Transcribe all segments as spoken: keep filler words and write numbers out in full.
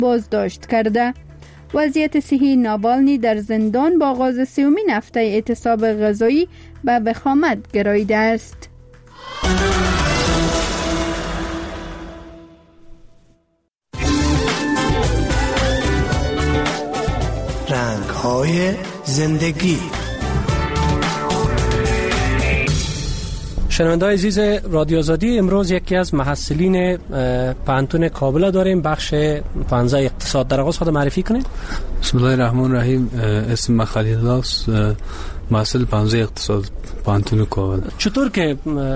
بازداشت کرده. وضعیت صحی ناوالنی در زندان با آغاز سومین هفته اعتصاب غذایی به وخامت گراییده است. رنگ‌های زندگی. شنونده‌های عزیز رادیو آزادی، امروز یکی از محصلین پانتون کابل داریم، بخش پانزده اقتصاد. در آغاز خود معرفی کنید. بسم الله الرحمن الرحیم. اسم من خلیل الله است، محصل پانزده اقتصاد پانتون کابل. چطور که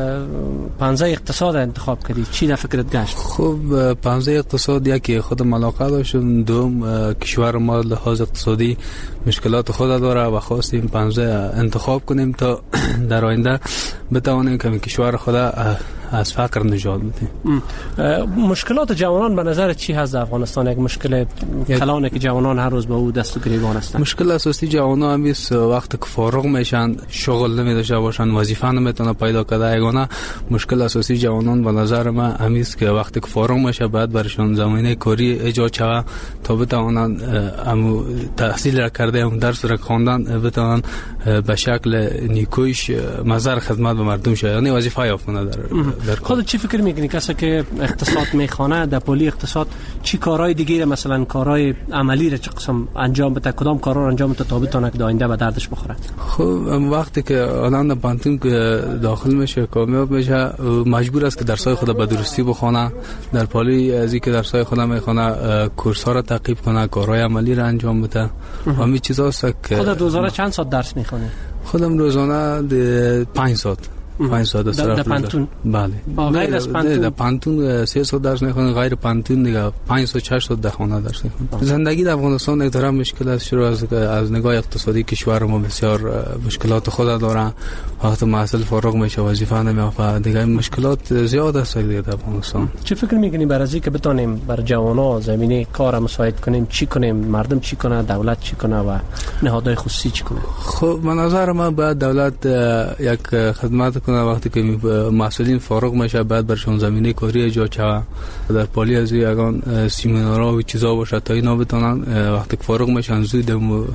پانزده اقتصاد انتخاب کردی؟ چی در فکرت گشت؟ خب پانزده اقتصاد یکی خودم علاقه داشتم، دوم کشور ما لحاظ اقتصادی مشکلات خود داره و خواستیم پانزده انتخاب کنیم تا در آینده بتوانیم که کشور خود از فقر نجات بدیم. مشکلات جوانان به نظر چی هست در افغانستان؟ یک مشکل کلانه که جوانان هر روز به او دست و گریبان هستند. مشکل اساسی جوانان هم است وقتی که فارغ میشن، شغل نمیداشته باشن، وظیفه نمیتونه پیدا کنه. یگانه مشکل اساسی جوانان به نظر من هم است که وقتی که فارغ میشه باید برشون زمینه کاری ایجاد شوه تا بتوانن هم تحصیل را کرده، هم درس را خواندن، بتوانن به شکل نیکویش مظهر خدمت به مردم شه، یعنی وظیفه یافته در خودت چی فکر میکنی کسی که اقتصاد میخونه در پلی اقتصاد چی کارهای دیگه، مثلا کارهای عملی را چه قسم انجام بده، کدام کارا رو انجام بده تا بتونه که آینده به دردش بخوره؟ خب وقتی که آدم در پانتون داخل میشه، کامیاب میشه، مجبور است که درسای خود به درستی بخونه. در پلی از اینکه درسای خود میخونه کورس ها را تعقیب کنه، کارهای عملی را انجام بده. همین چیزاست که خودت روزانه چند ساعت درس میخونی؟ خودم روزانه پنج ساعت پنج ساعت است در پانتون. بله. غیر از پانتون در پانتون سه ساعت درس میخونم، غیر پانتون دیگه پنج ساعت شش ساعت در خانه درس میخونم. زندگی در افغانستان یک طرح مشکل است، شروع از از نگاه اقتصادی کشور ما بسیار مشکلات خود داره. وقتی محصل فارغ میشه وظیفه نمیافه، دیگه مشکلات زیاد است در افغانستان. چه فکر میکنی برای اینکه بتونیم بر جوانا زمینه کار مساعد کنیم؟ چی کنیم؟ مردم چی کنه؟ دولت چی کنه و نهادهای خصوصی چی کنه؟ خب به نظر من باید دولت یک خدمت کنه. وقتی که مسئولین فارغ میشه باید برشون زمینه کاری ایجاد شود. در پالی از یگان سیمینارها و چیزا باشه تا اینا بتونن وقتی که فارغ میشن زود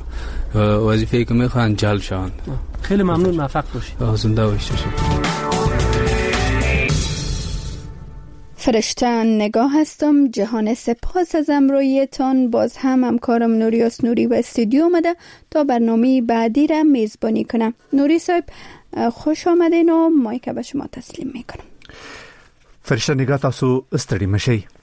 وظیفه‌ای که میخوان جلب شوند. خیلی ممنون، موفق باشید. زنده باشید. فرشته نگاه هستم. جهان سپاس از امرویتان. باز هم همکارم نوریاس نوری به استودیو آمده تا برنامه بعدی را میزبانی کنم. نوری صاحب خوش آمدین و مایک به شما تسلیم میکنم. فرشته نگاه، تاسو استړي مشئ.